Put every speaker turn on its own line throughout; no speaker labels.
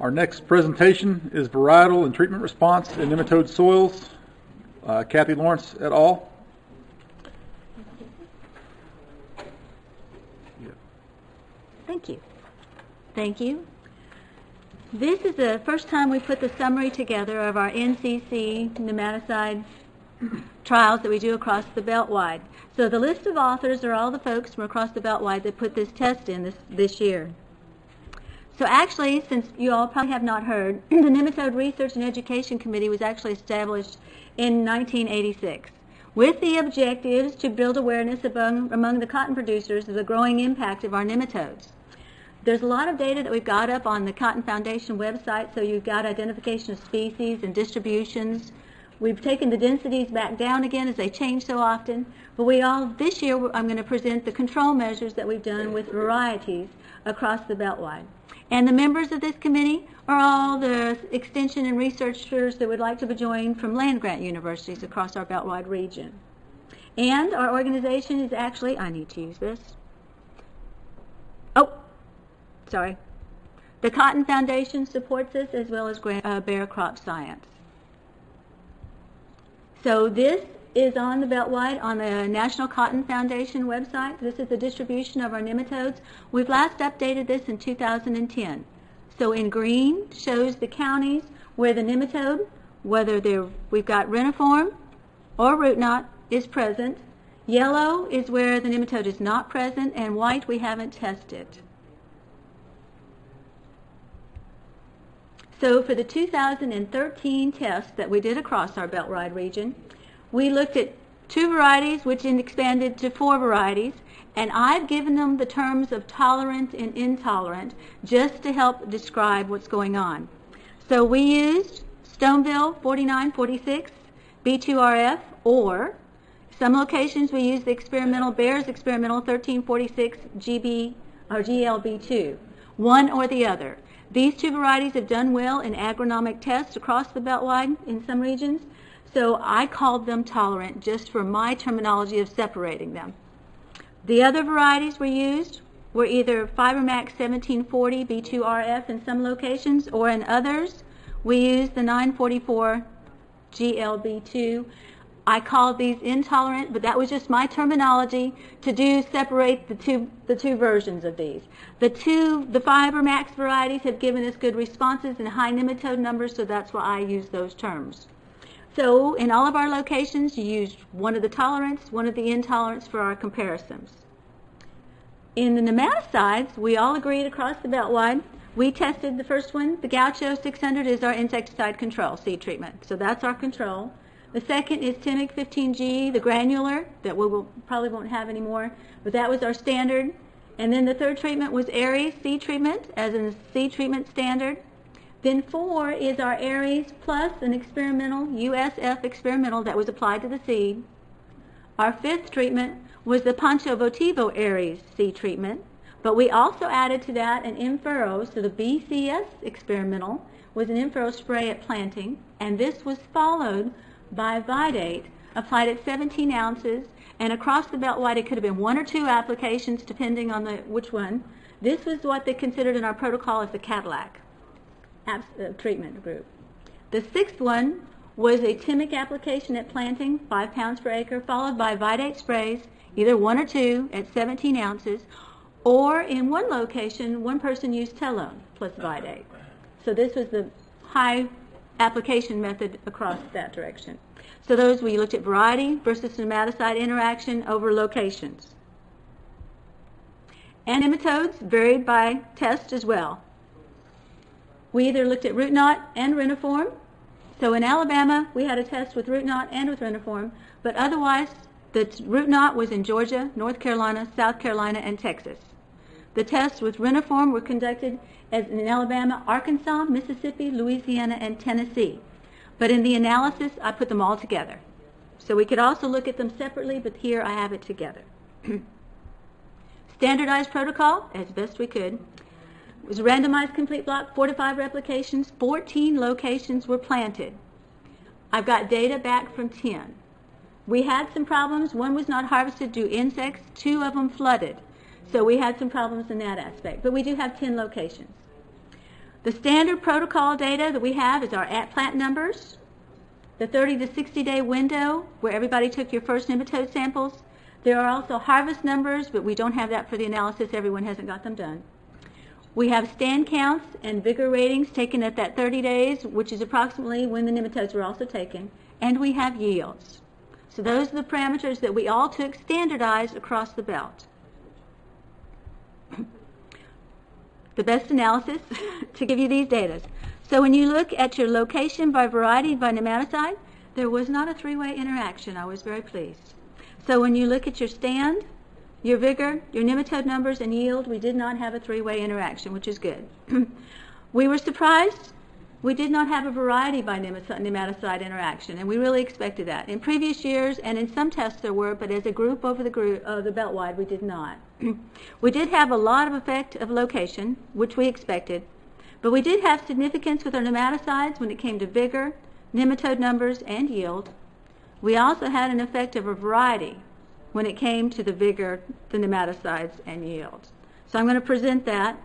Our next presentation is Varietal and Treatment Response in Nematode Soils. Kathy Lawrence et al.
Thank you. Thank you. This is the first time we put the summary together of our NCC nematicide trials that we do across the Beltwide. So the list of authors are all the folks from across the Beltwide that put this test in this year. So actually, since you all probably have not heard, the Nematode Research and Education Committee was actually established in 1986 with the objectives to build awareness among the cotton producers of the growing impact of our nematodes. There's a lot of data that we've got up on the Cotton Foundation website, so you've got identification of species and distributions. We've taken the densities back down again as they change so often, but this year I'm going to present the control measures that we've done with varieties across the Beltwide. And the members of this committee are all the extension and researchers that would like to join from land-grant universities across our Beltwide region. And our organization is actually, I need to use this. Sorry. The Cotton Foundation supports us as well as Bayer Crop Science. So this is on the Beltwide on the National Cotton Foundation website. This is the distribution of our nematodes. We've last updated this in 2010. So in green shows the counties where the nematode, whether we've got reniform or root knot, is present. Yellow is where the nematode is not present, and white we haven't tested. So for the 2013 test that we did across our Beltwide region, we looked at 2 varieties, which expanded to 4 varieties, and I've given them the terms of tolerant and intolerant just to help describe what's going on. So we used Stoneville 4946, B2RF, or some locations we used the experimental Bayer's experimental 1346 GB or GLB2, one or the other. These 2 varieties have done well in agronomic tests across the Beltwide in some regions, so I called them tolerant just for my terminology of separating them. The other varieties we used were either FiberMax 1740 B2RF in some locations, or in others we used the 944 GLB2. I called these intolerant, but that was just my terminology to separate the two versions of these. The FiberMax varieties have given us good responses and high nematode numbers, so that's why I use those terms. So in all of our locations, you used one of the tolerants, one of the intolerants for our comparisons. In the nematicides, we all agreed across the Beltwide. We tested the first one. The Gaucho 600 is our insecticide control, seed treatment. So that's our control. The second is Timic 15G, the granular, that we probably won't have anymore, but that was our standard. And then the third treatment was Aries seed treatment, as in the seed treatment standard. Then 4 is our Aries plus an experimental, USF experimental, that was applied to the seed. Our 5th treatment was the Pancho Votivo Aries seed treatment, but we also added to that an in-furrow, so the BCS experimental was an in-furrow spray at planting, and this was followed by Vidate, applied at 17 ounces, and across the Beltwide it could have been 1 or 2 applications depending on which one. This was what they considered in our protocol as the Cadillac treatment group. The 6th one was a Timic application at planting, 5 pounds per acre, followed by Vidate sprays, either 1 or 2 at 17 ounces, or in one location, one person used Telone plus Vidate. So this was the high application method across that direction. So those, we looked at variety versus nematicide interaction over locations. And nematodes varied by test as well. We either looked at root knot and reniform. So in Alabama, we had a test with root knot and with reniform, but otherwise the root knot was in Georgia, North Carolina, South Carolina, and Texas. The tests with reniform were conducted in Alabama, Arkansas, Mississippi, Louisiana, and Tennessee. But in the analysis, I put them all together. So we could also look at them separately, but here I have it together. Standardized protocol, as best we could. It was a randomized complete block, 4 to 5 replications, 14 locations were planted. I've got data back from 10. We had some problems. 1 was not harvested due to insects. 2 of them flooded. So we had some problems in that aspect. But we do have 10 locations. The standard protocol data that we have is our at-plant numbers, the 30 to 60 day window where everybody took your first nematode samples. There are also harvest numbers, but we don't have that for the analysis. Everyone hasn't got them done. We have stand counts and vigor ratings taken at that 30 days, which is approximately when the nematodes were also taken. And we have yields. So those are the parameters that we all took standardized across the belt. The best analysis to give you these data. So when you look at your location by variety by nematicide, there was not a three-way interaction. I was very pleased. So when you look at your stand, your vigor, your nematode numbers, and yield, we did not have a three-way interaction, which is good. We were surprised. We did not have a variety by nematicide interaction, and we really expected that. In previous years, and in some tests there were, but as a group over the belt-wide, we did not. We did have a lot of effect of location, which we expected, but we did have significance with our nematicides when it came to vigor, nematode numbers, and yield. We also had an effect of a variety when it came to the vigor, the nematicides, and yield. So I'm going to present that.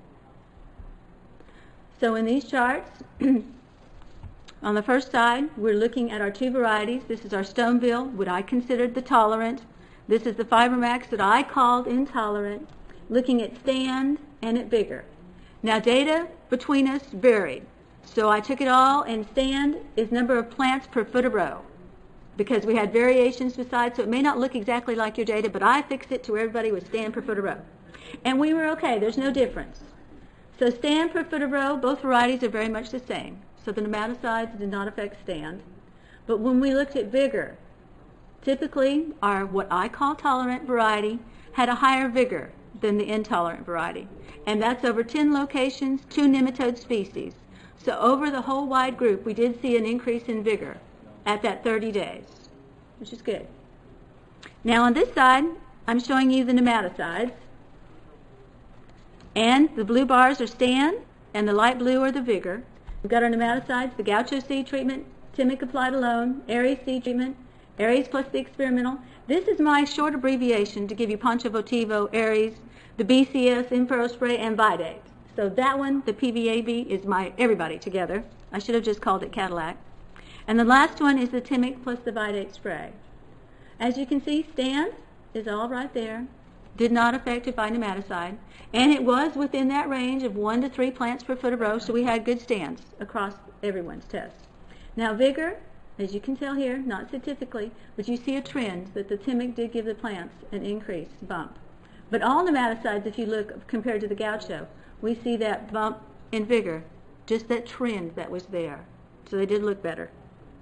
So in these charts, on the first side, we're looking at our two varieties. This is our Stoneville, what I considered the tolerant. This is the FiberMax that I called intolerant, looking at stand and at vigor. Now data between us varied. So I took it all, and stand is number of plants per foot of row, because we had variations besides, so it may not look exactly like your data, but I fixed it to where everybody was stand per foot of row. And we were okay, there's no difference. So stand per foot of row, both varieties are very much the same. So the nematicides did not affect stand. But when we looked at vigor, typically our what I call tolerant variety had a higher vigor than the intolerant variety. And that's over 10 locations, 2 nematode species. So over the whole wide group, we did see an increase in vigor at that 30 days, which is good. Now on this side, I'm showing you the nematicides. And the blue bars are stand, and the light blue are the vigor. We've got our nematicides, the Gaucho seed treatment, Timic applied alone, Aries seed treatment, Aries plus the experimental. This is my short abbreviation to give you Pancho Votivo, Aries, the BCS, Infero spray, and Vidate. So that one, the PVAB, is my everybody together. I should have just called it Cadillac. And the last one is the Timic plus the Vidate spray. As you can see, stand is all right there. Did not affect it by nematicide. And it was within that range of 1 to 3 plants per foot of row, so we had good stands across everyone's test. Now vigor, as you can tell here, not statistically, but you see a trend that the Timic did give the plants an increased bump. But all nematicides, if you look compared to the Gaucho, we see that bump in vigor, just that trend that was there. So they did look better.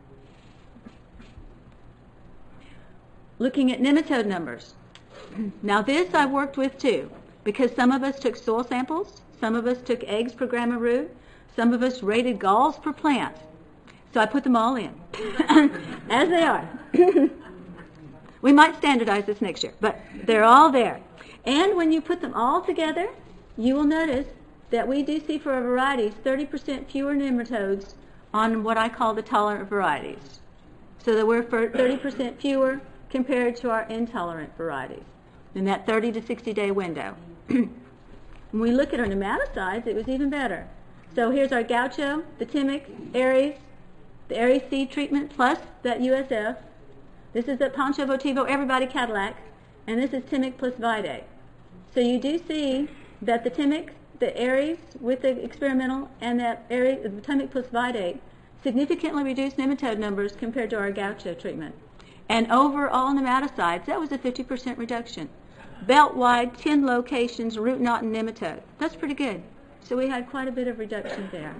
Looking at nematode numbers. Now this I've worked with too, because some of us took soil samples, some of us took eggs per gram of root, some of us rated galls per plant. So I put them all in, as they are. We might standardize this next year, but they're all there. And when you put them all together, you will notice that we do see for our varieties 30% fewer nematodes on what I call the tolerant varieties. So that we're 30% fewer compared to our intolerant varieties in that 30 to 60 day window. When we look at our nematicides, it was even better. So here's our Gaucho, the Timic, Aries, the Aries seed treatment plus that USF. This is the Pancho Votivo, everybody Cadillac, and this is Timic plus Vidate. So you do see that the Timic, the Aries with the experimental, and that Aries, the Timic plus Vidate significantly reduced nematode numbers compared to our Gaucho treatment. And over all nematicides, that was a 50% reduction. Belt-wide, 10 locations, root knot and nematode. That's pretty good. So we had quite a bit of reduction there.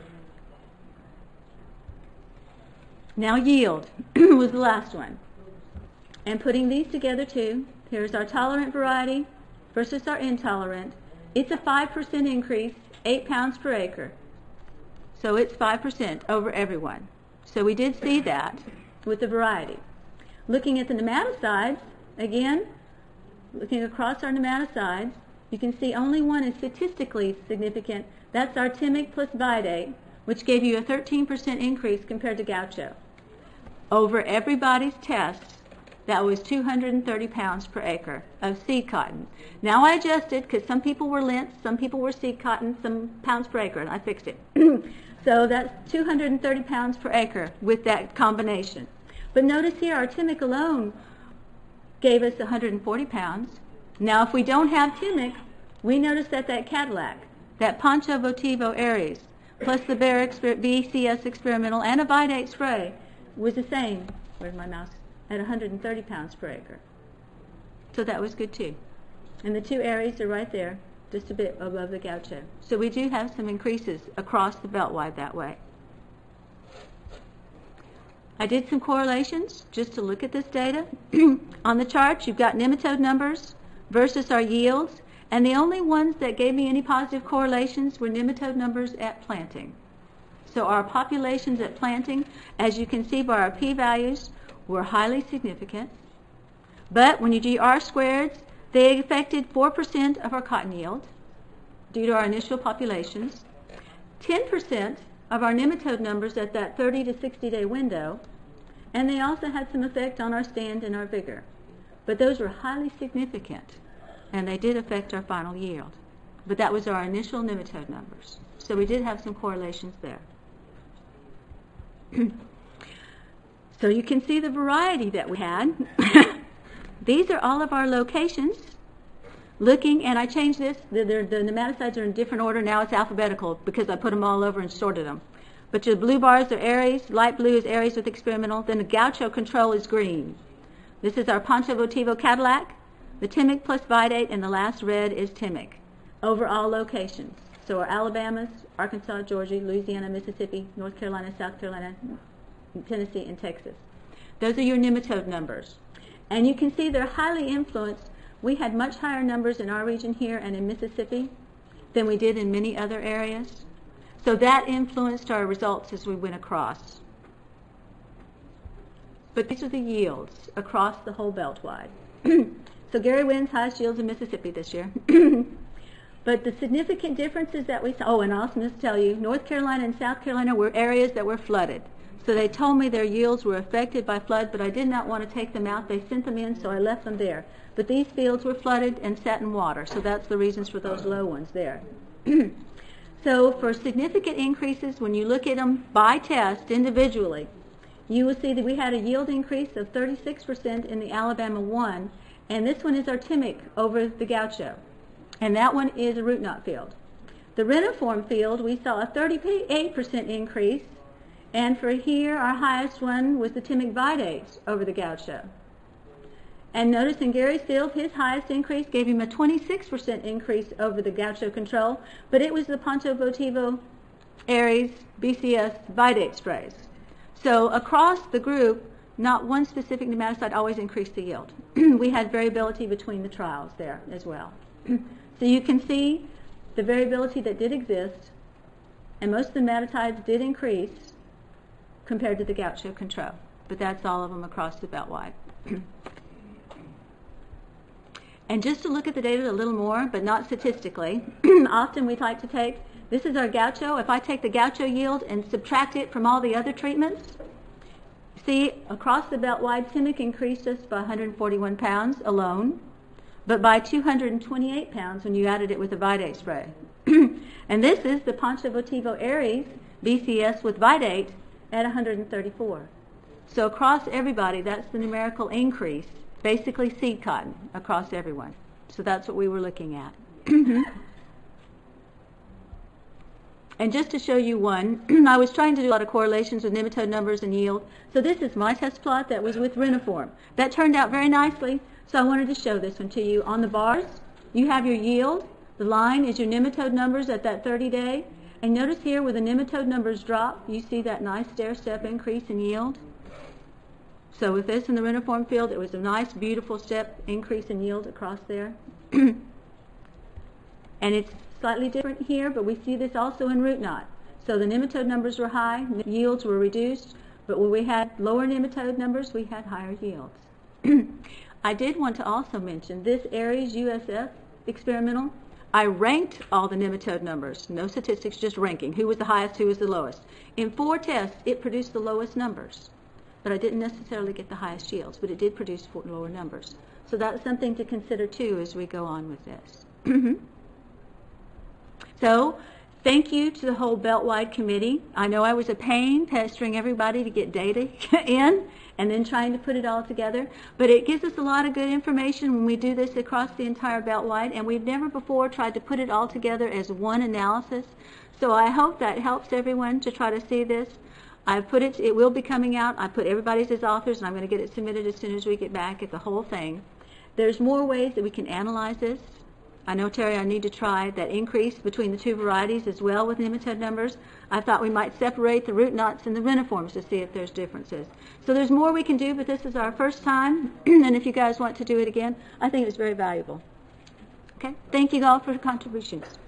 Now yield was the last one. And putting these together too, here's our tolerant variety versus our intolerant. It's a 5% increase, 8 pounds per acre. So it's 5% over everyone. So we did see that with the variety. Looking at the nematicides, again, looking across our nematicides, you can see only one is statistically significant. That's our Timic plus Vidate, which gave you a 13% increase compared to Gaucho. Over everybody's tests, that was 230 pounds per acre of seed cotton. Now I adjusted because some people were lint, some people were seed cotton, some pounds per acre, and I fixed it. So that's 230 pounds per acre with that combination. But notice here, our Timic alone gave us 140 pounds. Now if we don't have Timic, we notice that Cadillac, that Poncho Votivo Aries, plus the Bayer BCS experimental and a Vidate spray was the same, where's my mouse, at 130 pounds per acre. So that was good too. And the two Aries are right there, just a bit above the Gaucho. So we do have some increases across the Beltwide that way. I did some correlations just to look at this data. On the chart, you've got nematode numbers versus our yields, and the only ones that gave me any positive correlations were nematode numbers at planting. So our populations at planting, as you can see by our p-values, were highly significant. But when you do R-squareds, they affected 4% of our cotton yield due to our initial populations, 10% of our nematode numbers at that 30 to 60 day window, and they also had some effect on our stand and our vigor. But those were highly significant, and they did affect our final yield. But that was our initial nematode numbers. So we did have some correlations there. So you can see the variety that we had. These are all of our locations. Looking, and I changed this, the nematicides are in different order. Now it's alphabetical because I put them all over and sorted them. But the blue bars are Aries, light blue is Aries with experimental, then the Gaucho control is green. This is our Poncho Votivo Cadillac, the Timic plus Vidate, and the last red is Timic over all locations. So our Alabamas, Arkansas, Georgia, Louisiana, Mississippi, North Carolina, South Carolina, Tennessee, and Texas. Those are your nematode numbers. And you can see they're highly influenced. We had much higher numbers in our region here and in Mississippi than we did in many other areas. So that influenced our results as we went across. But these are the yields across the whole Beltwide. So Gary wins highest yields in Mississippi this year. But the significant differences that we saw, oh, and I'll just tell you, North Carolina and South Carolina were areas that were flooded. So they told me their yields were affected by flood, but I did not want to take them out. They sent them in, so I left them there. But these fields were flooded and sat in water, so that's the reasons for those low ones there. So for significant increases, when you look at them by test individually, you will see that we had a yield increase of 36% in the Alabama 1, and this one is our Timic over the Gaucho, and that one is a root knot field. The reniform field, we saw a 38% increase, and for here, our highest one was the Timic Vidate over the Gaucho. And notice in Gary's field, his highest increase gave him a 26% increase over the Gaucho control, but it was the Poncho Votivo Aries BCS Vidate sprays. So across the group, not one specific nematicide always increased the yield. We had variability between the trials there as well. So you can see the variability that did exist, and most of the nematicides did increase compared to the Gaucho control, but that's all of them across the Beltwide. And just to look at the data a little more, but not statistically, often we'd like to take, this is our Gaucho. If I take the Gaucho yield and subtract it from all the other treatments, see, across the Beltwide, Timic increased us by 141 pounds alone, but by 228 pounds when you added it with the Vidate spray. And this is the Poncho Votivo Aries BCS with Vidate at 134. So across everybody, that's the numerical increase, basically seed cotton across everyone. So that's what we were looking at. And just to show you one, I was trying to do a lot of correlations with nematode numbers and yield. So this is my test plot that was with reniform. That turned out very nicely, so I wanted to show this one to you. On the bars, you have your yield. The line is your nematode numbers at that 30-day. And notice here where the nematode numbers drop, you see that nice stair-step increase in yield. So with this in the reniform field, it was a nice, beautiful step increase in yield across there. And it's slightly different here, but we see this also in root knot. So the nematode numbers were high, yields were reduced, but when we had lower nematode numbers, we had higher yields. I did want to also mention this Aries USF experimental. I ranked all the nematode numbers, no statistics, just ranking. Who was the highest, who was the lowest. In 4 tests, it produced the lowest numbers. but I didn't necessarily get the highest yields, but it did produce lower numbers. So that's something to consider too as we go on with this. So, thank you to the whole Beltwide committee. I know I was a pain pestering everybody to get data in and then trying to put it all together, but it gives us a lot of good information when we do this across the entire Beltwide, and we've never before tried to put it all together as one analysis. So I hope that helps everyone to try to see this. I've put it will be coming out. I put everybody's as authors, and I'm going to get it submitted as soon as we get back at the whole thing. There's more ways that we can analyze this. I know, Terry, I need to try that increase between the two varieties as well with nematode numbers. I thought we might separate the root knots and the reniforms to see if there's differences. So there's more we can do, but this is our first time, and if you guys want to do it again, I think it's very valuable. Okay? Thank you all for your contributions.